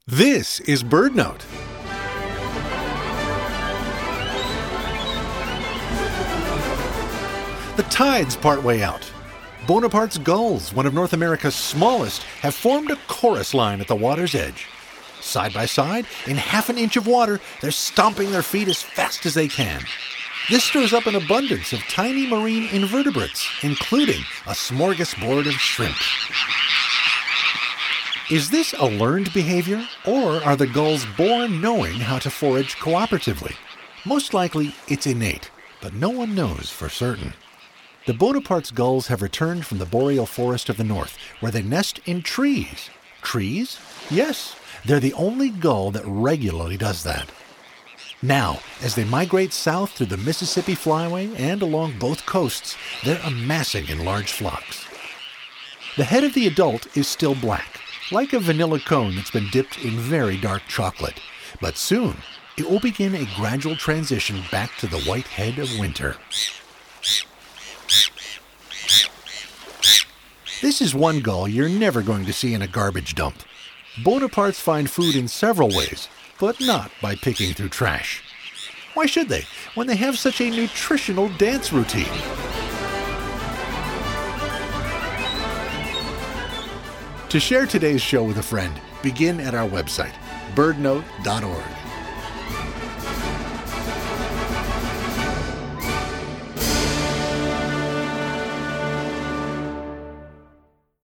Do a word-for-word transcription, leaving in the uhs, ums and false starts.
This is BirdNote. The tide's partway out. Bonaparte's gulls, one of North America's smallest, have formed a chorus line at the water's edge. Side by side, in half an inch of water, they're stomping their feet as fast as they can. This stirs up an abundance of tiny marine invertebrates, including a smorgasbord of shrimp. Is this a learned behavior, or are the gulls born knowing how to forage cooperatively? Most likely, it's innate, but no one knows for certain. The Bonaparte's gulls have returned from the boreal forest of the north, where they nest in trees. Trees? Yes, they're the only gull that regularly does that. Now, as they migrate south through the Mississippi Flyway and along both coasts, they're amassing in large flocks. The head of the adult is still black, like a vanilla cone that's been dipped in very dark chocolate. But soon, it will begin a gradual transition back to the white head of winter. This is one gull you're never going to see in a garbage dump. Bonapartes find food in several ways, but not by picking through trash. Why should they, when they have such a nutritional dance routine? To share today's show with a friend, begin at our website, bird note dot org.